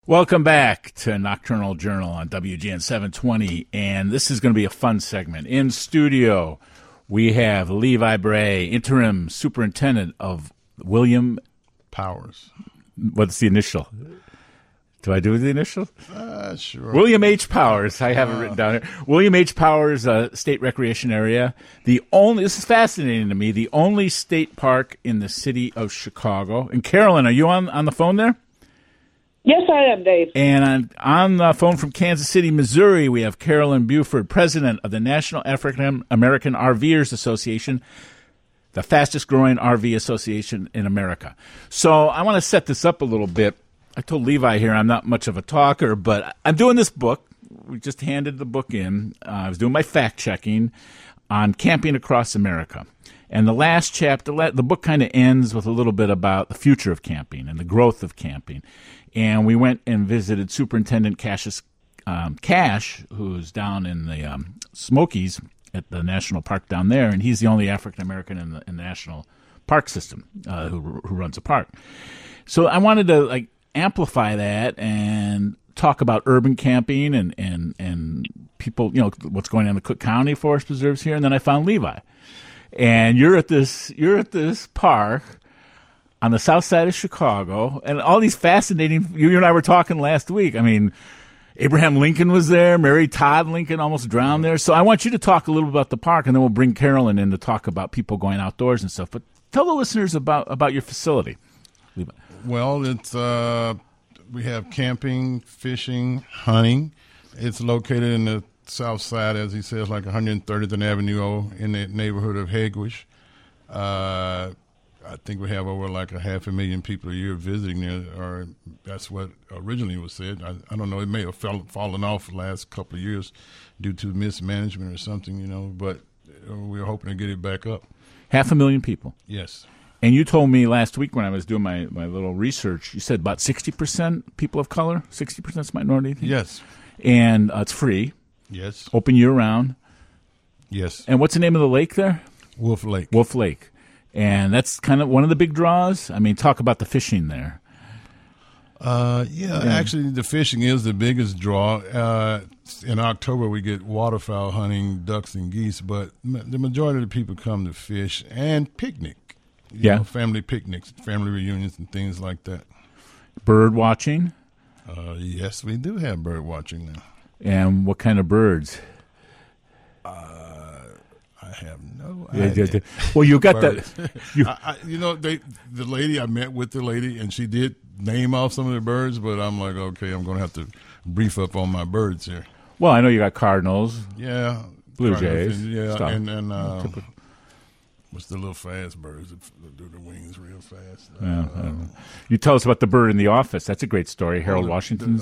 Welcome back to Nocturnal Journal on WGN 720, and this is going to be a fun segment. In studio, we have Levi Bray, interim superintendent of William Powers. What's the initial? Do I do the initial? Sure. William H. Powers. I have it written down here. William H. Powers, State Recreation Area. This is fascinating to me, the only state park in the city of Chicago. And Carolyn, are you on the phone there? Yes, I am, Dave. And on the phone from Kansas City, Missouri, we have Carolyn Buford, president of the National African American RVers Association, the fastest growing RV association in America. So I want to set this up a little bit. I told Levi here I'm not much of a talker, but I'm doing this book. We just handed the book in. I was doing my fact-checking on camping across America. And the last chapter, the book kind of ends with a little bit about the future of camping and the growth of camping. And we went and visited Superintendent Cash, who's down in the Smokies at the national park down there, and he's the only African-American in the national park system who runs a park. So I wanted to amplify that and talk about urban camping and people, what's going on in the Cook County Forest Preserves here. And then I found Levi. And you're at this park on the south side of Chicago, and all these fascinating, you and I were talking last week. I mean, Abraham Lincoln was there, Mary Todd Lincoln almost drowned there. So I want you to talk a little about the park, and then we'll bring Carolyn in to talk about people going outdoors and stuff. But tell the listeners about your facility. Levi. Well, it's we have camping, fishing, hunting. It's located in the south side, as he says, like 130th Avenue in the neighborhood of Hegewisch. I think we have over like 500,000 people a year visiting there, or that's what originally was said. I don't know. It may have fallen off the last couple of years due to mismanagement or something, but we're hoping to get it back up. 500,000 people. Yes. And you told me last week when I was doing my little research, you said about 60% people of color, 60% is minority? Yes. And it's free. Yes. Open year-round. Yes. And what's the name of the lake there? Wolf Lake. Wolf Lake. And that's kind of one of the big draws. I mean, talk about the fishing there. Actually, the fishing is the biggest draw. In October, we get waterfowl hunting, ducks and geese, but the majority of the people come to fish and picnic. You know, family picnics, family reunions, and things like that. Bird watching? Yes, we do have bird watching now. And what kind of birds? I have no idea. Well, you got that. The lady, I met with the lady, and she did name off some of the birds, but I'm like, okay, I'm going to have to brief up on my birds here. Well, I know you got cardinals. Yeah. Blue Jays. And what's the little fast birds that do the wings real fast? You tell us about the bird in the office. That's a great story. Harold Washington's.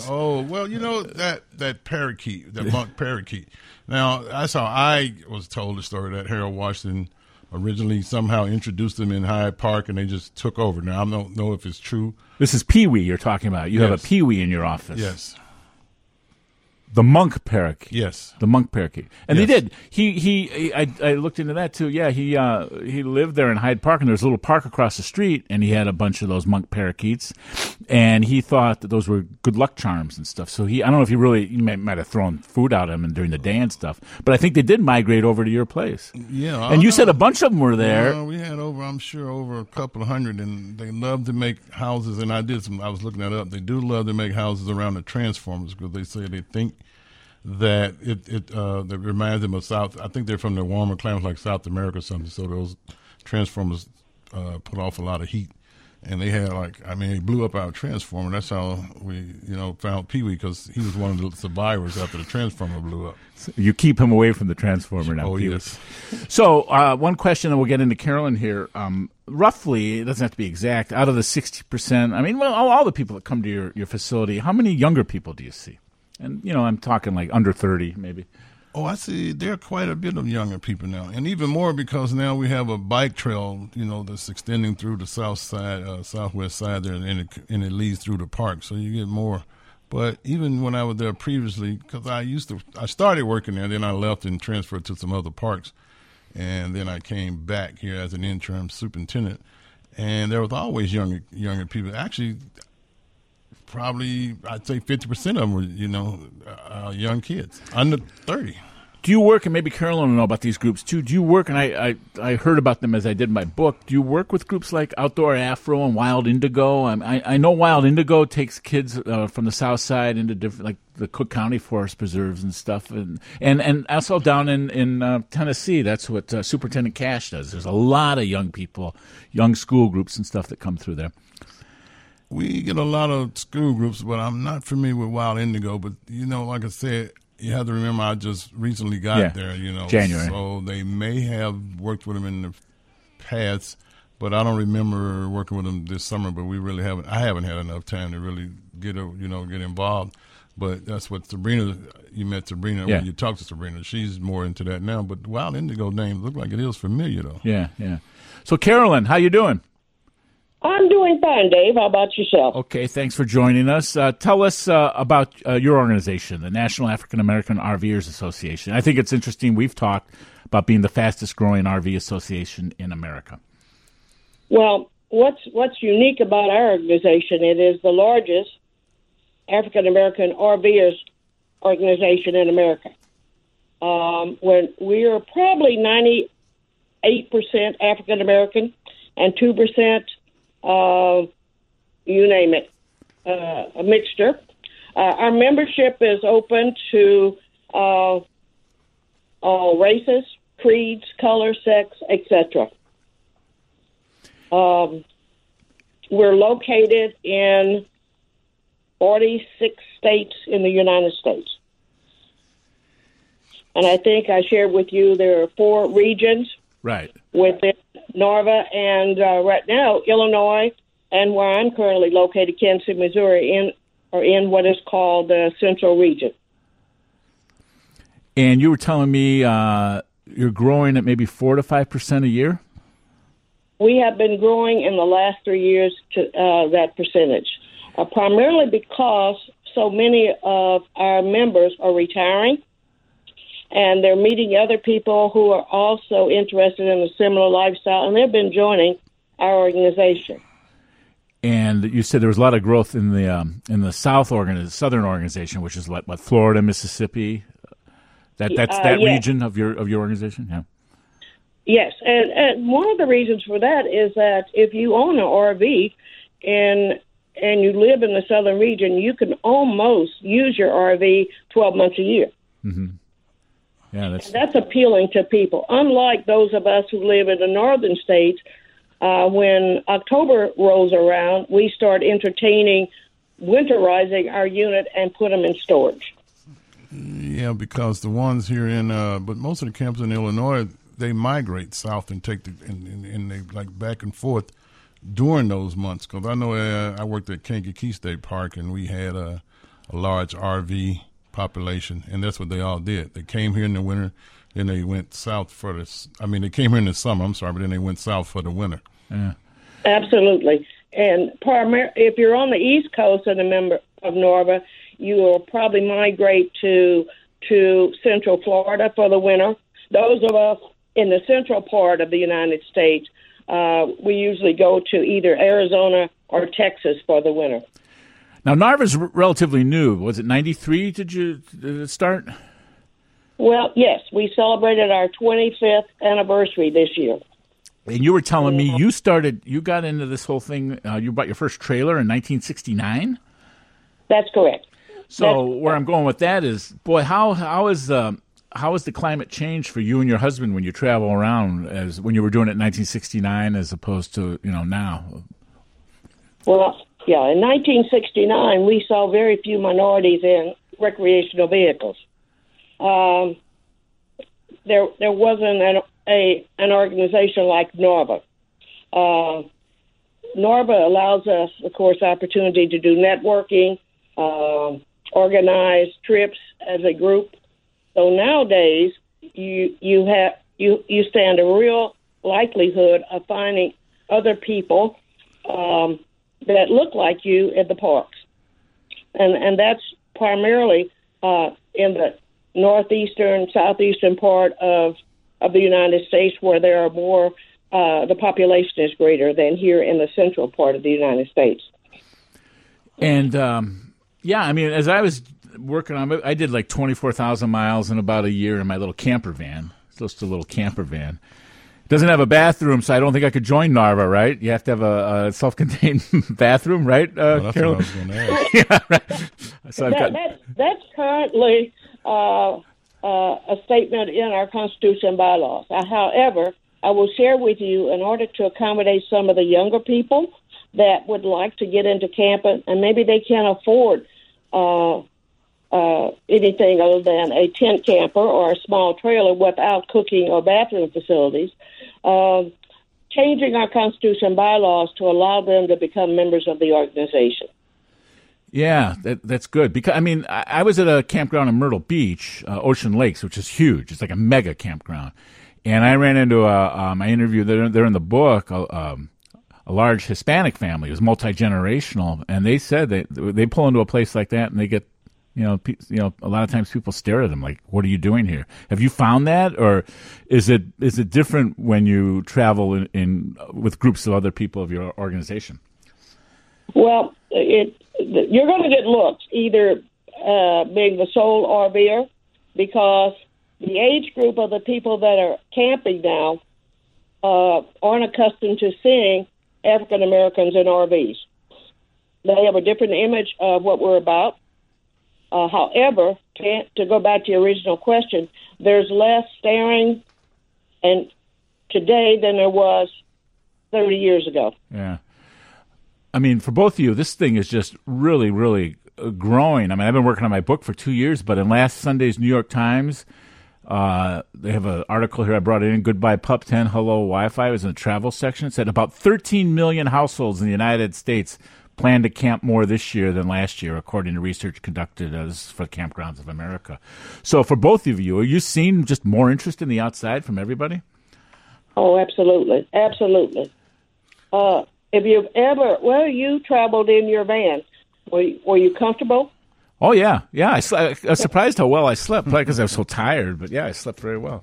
That parakeet, that monk parakeet. Now, that's how I was told the story, that Harold Washington originally somehow introduced them in Hyde Park, and they just took over. Now, I don't know if it's true. This is Pee-wee you're talking about. You have a Pee-wee in your office. Yes. The monk parakeet. Yes. The monk parakeet. And they did. I looked into that too. Yeah, he lived there in Hyde Park, and there's a little park across the street, and he had a bunch of those monk parakeets, and he thought that those were good luck charms and stuff. So I don't know if he might have thrown food at him during the day and stuff, but I think they did migrate over to your place. Yeah. And you said a bunch of them were there. Well, we had over a couple of hundred, and they love to make houses, and I was looking that up. They do love to make houses around the transformers because they say they think that it reminds them of South. I think they're from the warmer climates like South America or something. So those transformers put off a lot of heat, and they had they blew up our transformer. That's how we found Pee-wee, because he was one of the survivors after the transformer blew up. So you keep him away from the transformer now. Oh, yes. So one question, and we'll get into Carolyn here. Roughly, it doesn't have to be exact, out of the 60%, all the people that come to your facility, how many younger people do you see? And, I'm talking like under 30, maybe. Oh, I see. There are quite a bit of younger people now. And even more because now we have a bike trail, that's extending through the south side, southwest side there, and it leads through the park. So you get more. But even when I was there previously, because I started working there, then I left and transferred to some other parks. And then I came back here as an interim superintendent. And there was always younger people. Actually, probably, I'd say 50% of them were, young kids, under 30. Do you work, and maybe Carolyn will know about these groups too, do you work, and I heard about them as I did my book, do you work with groups like Outdoor Afro and Wild Indigo? I know Wild Indigo takes kids from the south side into different, like the Cook County Forest Preserves and stuff, and also down in Tennessee, that's what Superintendent Cash does. There's a lot of young people, young school groups and stuff that come through there. We get a lot of school groups, but I'm not familiar with Wild Indigo, but, like I said, you have to remember I just recently got there, January. So they may have worked with them in the past, but I don't remember working with them this summer. But we really haven't. I haven't had enough time to really get involved. But that's what Sabrina. You met Sabrina when you talked to Sabrina. She's more into that now. But Wild Indigo name looked like it is familiar though. Yeah. So Carolyn, how you doing? I'm doing fine, Dave. How about yourself? Okay, thanks for joining us. Tell us about your organization, the National African American RVers Association. I think it's interesting. We've talked about being the fastest growing RV association in America. Well, what's unique about our organization, it is the largest African American RVers organization in America. When we are probably 98% African American and 2%, you name it, a mixture. Our membership is open to all races, creeds, color, sex, etc. We're located in 46 states in the United States. And I think I shared with you there are 4 regions. Right. Within NARVA and right now Illinois, and where I'm currently located, Kansas City, Missouri, in what is called the Central Region. And you were telling me you're growing at maybe 4 to 5% a year? We have been growing in the last 3 years to that percentage, primarily because so many of our members are retiring. And they're meeting other people who are also interested in a similar lifestyle, and they've been joining our organization. And you said there was a lot of growth in the Southern organization, which is what Florida, Mississippi. That's that region of your organization. Yeah. Yes, and one of the reasons for that is that if you own an RV and you live in the Southern region, you can almost use your RV 12 months a year. Mm-hmm. Yeah, that's appealing to people. Unlike those of us who live in the northern states, when October rolls around, we start entertaining winterizing our unit and put them in storage. Yeah, because the ones here but most of the camps in Illinois, they migrate south and take and they like back and forth during those months. Because I know I worked at Kankakee State Park and we had a large RV population, and that's what they all did. They came here in the winter, then they went south for they came here in the summer, but then they went south for the winter. Yeah. Absolutely. And if you're on the East Coast and a member of NARVA, you will probably migrate to Central Florida for the winter. Those of us in the central part of the United States, we usually go to either Arizona or Texas for the winter. Now, NARVA's relatively new. Was it 93 did you start? Well, yes. We celebrated our 25th anniversary this year. And you were telling me you got into this whole thing, you bought your first trailer in 1969? That's correct. So where I'm going with that is, boy, how has the climate changed for you and your husband when you travel around as when you were doing it in 1969 as opposed to, now? Well, yeah, in 1969, we saw very few minorities in recreational vehicles. There wasn't an organization like NARVA. NARVA allows us, of course, opportunity to do networking, organize trips as a group. So nowadays, you stand a real likelihood of finding other people that look like you at the parks, and that's primarily in the northeastern, southeastern part of the United States, where there are more. The population is greater than here in the central part of the United States. And yeah, I mean, as I was working on it, I did like 24,000 miles in about a year in my little camper van. It's just a little camper van. It doesn't have a bathroom, so I don't think I could join NARVA, right? You have to have a self-contained bathroom, right, Well, that's Carolyn? what I was going to ask. Yeah, right. So I've got, That's currently a statement in our Constitution and bylaws. However, I will share with you, in order to accommodate some of the younger people that would like to get into camping, and maybe they can't afford anything other than a tent camper or a small trailer without cooking or bathroom facilities, changing our Constitution and bylaws to allow them to become members of the organization. yeah, that's good. Because I mean, I was at a campground in Myrtle Beach, Ocean Lakes, which is huge. It's like a mega campground. And I ran into I interviewed, they're in the book, a large Hispanic family. It was multi-generational. And they said that they pull into a place like that and they get, you know, a lot of times people stare at them like, what are you doing here? Have you found that? Or is it different when you travel in with groups of other people of your organization? Well, you're going to get looks, either being the sole RVer, because the age group of the people that are camping now aren't accustomed to seeing African Americans in RVs. They have a different image of what we're about. However, to go back to your original question, there's less staring and today than there was 30 years ago. Yeah. I mean, for both of you, this thing is just really, really growing. I mean, I've been working on my book for 2 years, but in last Sunday's New York Times, they have an article here I brought in, Goodbye Pup 10, Hello Wi-Fi. It was in the travel section. It said about 13 million households in the United States plan to camp more this year than last year, according to research conducted for Campgrounds of America. So for both of you, are you seeing just more interest in the outside from everybody? Oh, absolutely. Absolutely. If you've ever, you traveled in your van, were you comfortable? Oh, yeah. Yeah, I was surprised how well I slept, probably because I was so tired. But, yeah, I slept very well.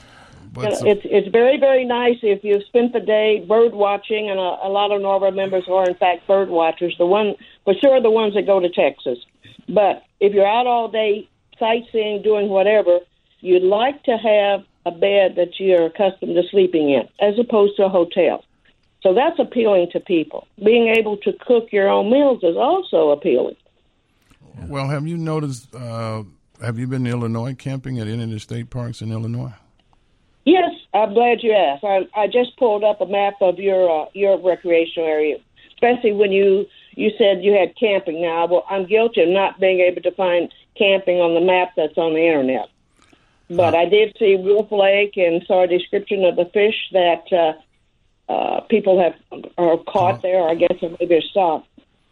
It's very, very nice if you've spent the day bird watching, and a lot of NORVA members are, in fact, bird watchers, the ones that go to Texas. But if you're out all day sightseeing, doing whatever, you'd like to have a bed that you're accustomed to sleeping in, as opposed to a hotel. So that's appealing to people. Being able to cook your own meals is also appealing. Well, have you noticed, have you been to Illinois camping at any of the state parks in Illinois? Yes, I'm glad you asked. I just pulled up a map of your recreational area, especially when you said you had camping. Now, I'm guilty of not being able to find camping on the map that's on the Internet. But I did see Wolf Lake and saw a description of the fish that people are caught there, or I guess maybe they're stopped.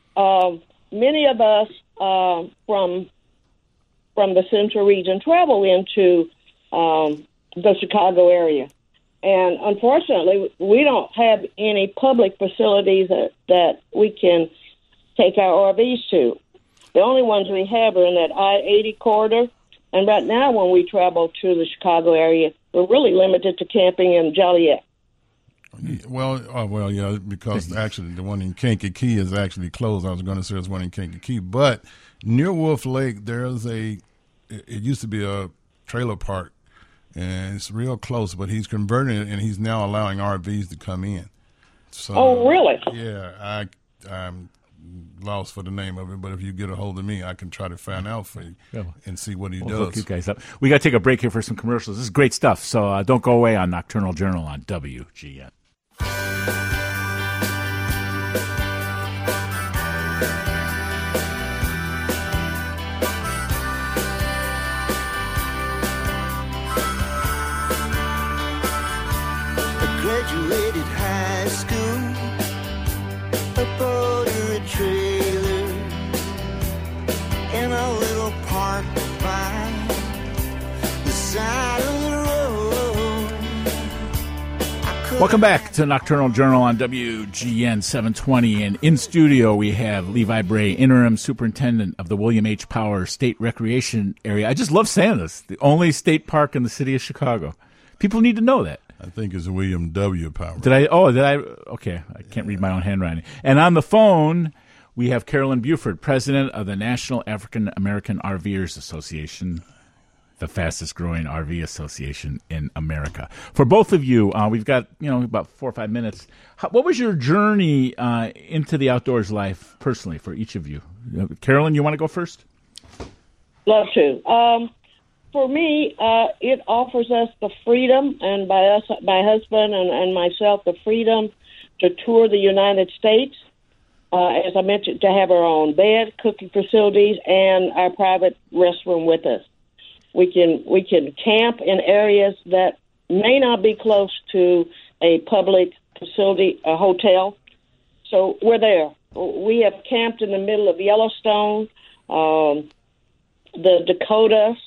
Many of us from the Central region travel into the Chicago area. And unfortunately, we don't have any public facilities that we can take our RVs to. The only ones we have are in that I-80 corridor. And right now, when we travel to the Chicago area, we're really limited to camping in Joliet. Well, yeah, because actually the one in Kankakee is actually closed. I was going to say there's one in Kankakee. But near Wolf Lake, it used to be a trailer park. And it's real close, but he's converting it, and he's now allowing RVs to come in. So, oh, really? Yeah, I'm lost for the name of it, but if you get a hold of me, I can try to find out for you and see what he does. Hook you guys up. We got to take a break here for some commercials. This is great stuff, so don't go away on Nocturnal Journal on WGN. Graduated high school, a boat or a trailer, in a little park by the side of the road. Welcome back to Nocturnal Journal on WGN 720. And in studio, we have Levi Bray, Interim Superintendent of the William H. Powers State Recreation Area. I just love saying this. The only state park in the city of Chicago. People need to know that. I think it's William W. Powers. Did I? Okay. I can't read my own handwriting. And on the phone, We have Carolyn Buford, president of the National African American RVers Association, the fastest growing RV association in America. For both of you, we've got about 4 or 5 minutes. What was your journey into the outdoors life personally for each of you? Carolyn, you want to go first? Love to. For me, it offers us the freedom, and by us, my husband and myself, the freedom to tour the United States. As I mentioned, to have our own bed, cooking facilities, and our private restroom with us. We can camp in areas that may not be close to a public facility, a hotel. So we're there. We have camped in the middle of Yellowstone, the Dakotas,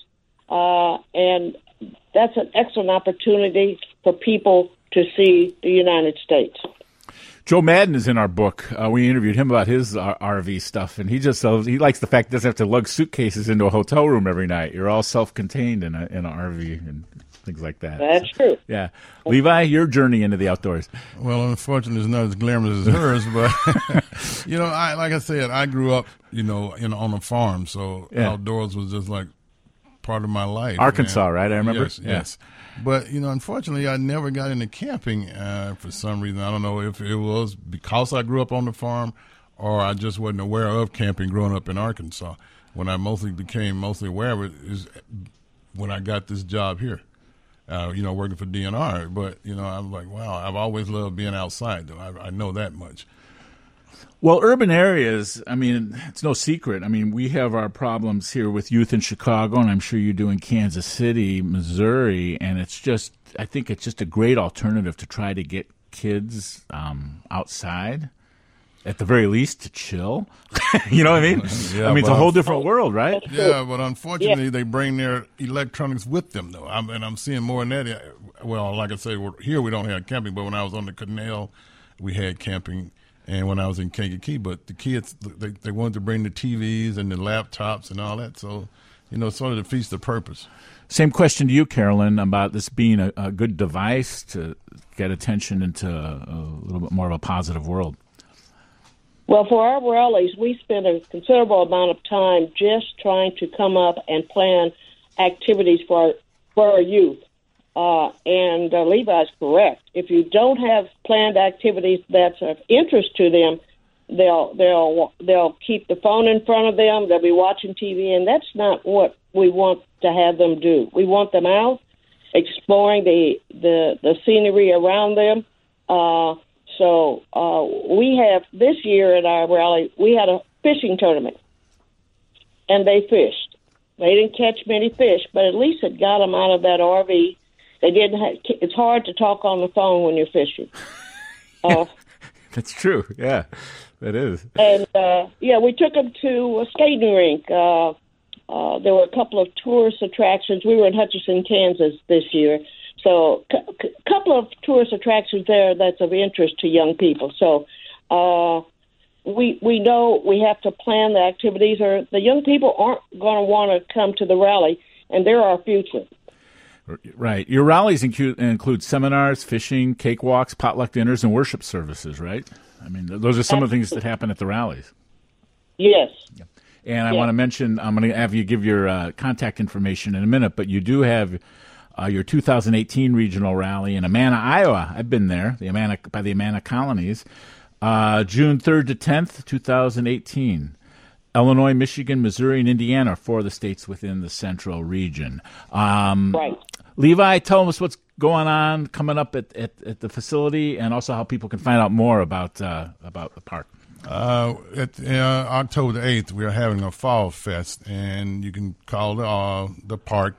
and that's an excellent opportunity for people to see the United States. Joe Madden is in our book. We interviewed him about his RV stuff, and he likes the fact he doesn't have to lug suitcases into a hotel room every night. You're all self-contained in an RV and things like that. That's true. Yeah. Levi, your journey into the outdoors. Well, unfortunately, it's not as glamorous as hers, but, like I said, I grew up, on a farm, so outdoors was just like part of my life. Arkansas, right? I remember. Yes. But, unfortunately, I never got into camping for some reason. I don't know if it was because I grew up on the farm or I just wasn't aware of camping growing up in Arkansas. When I became mostly aware of it is when I got this job here, working for DNR. But, I was like, wow, I've always loved being outside, though. I know that much. Well, urban areas, it's no secret. We have our problems here with youth in Chicago, and I'm sure you do in Kansas City, Missouri, and I think it's just a great alternative to try to get kids outside, at the very least, to chill. You know what I mean? Yeah, it's a whole different world, right? Yeah, but unfortunately, they bring their electronics with them, though. I'm seeing more than that. Well, like I said, here we don't have camping, but when I was on the canal, we had camping. And when I was in Kankakee, but the kids, they wanted to bring the TVs and the laptops and all that. So, sort of defeats the purpose. Same question to you, Carolyn, about this being a good device to get attention into a little bit more of a positive world. Well, for our rallies, we spend a considerable amount of time just trying to come up and plan activities for our youth. And Levi's correct. If you don't have planned activities that's of interest to them, they'll keep the phone in front of them. They'll be watching TV, and that's not what we want to have them do. We want them out exploring the scenery around them. So we have this year at our rally, we had a fishing tournament, and they fished. They didn't catch many fish, but at least it got them out of that RV. They didn't. It's hard to talk on the phone when you're fishing. That's true. Yeah, that is. And we took them to a skating rink. There were a couple of tourist attractions. We were in Hutchinson, Kansas this year, so a couple of tourist attractions there that's of interest to young people. So we know we have to plan the activities, or the young people aren't going to want to come to the rally, and they're our future. Right. Your rallies include seminars, fishing, cakewalks, potluck dinners, and worship services, right? Those are some of the things that happen at the rallies. Yes. Yeah. And I want to mention, I'm going to have you give your contact information in a minute, but you do have your 2018 regional rally in Amana, Iowa. I've been there, by the Amana Colonies, June 3rd to 10th, 2018. Illinois, Michigan, Missouri, and Indiana are 4 of the states within the central region. Right. Levi, tell us what's going on coming up at the facility, and also how people can find out more about the park. October the 8th, we are having a Fall Fest, and you can call the park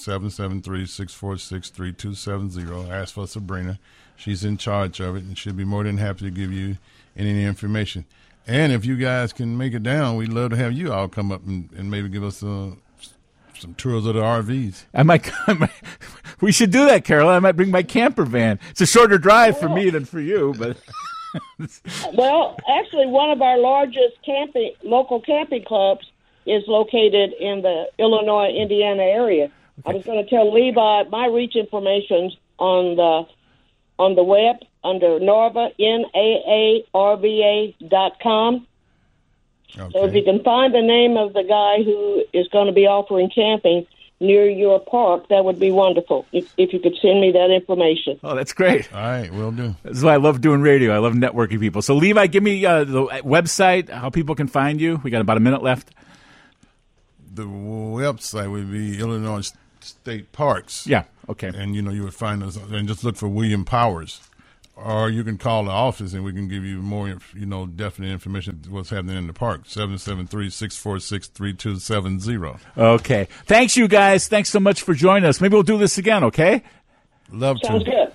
773-646-3270. Ask for Sabrina. She's in charge of it, and she'll be more than happy to give you any information. And if you guys can make it down, we'd love to have you all come up and maybe give us some tours of the RVs. We should do that, Carol. I might bring my camper van. It's a shorter drive for me than for you, but. Well, actually, one of our largest local camping clubs is located in the Illinois, Indiana area. Okay. I was going to tell Levi my reach information's on the web under NORVA, NAARVA.com. Okay. So if you can find the name of the guy who is going to be offering camping near your park, that would be wonderful. If you could send me that information. Oh, that's great. All right, will do. This is why I love doing radio. I love networking people. So, Levi, give me the website, how people can find you. We got about a minute left. The website would be Illinois State Parks. Yeah, okay. And, you would find us, and just look for William Powers. Or you can call the office, and we can give you more, definite information what's happening in the park. 773-646-3270. Okay. Thanks, you guys. Thanks so much for joining us. Maybe we'll do this again, okay? Love to. Sounds good.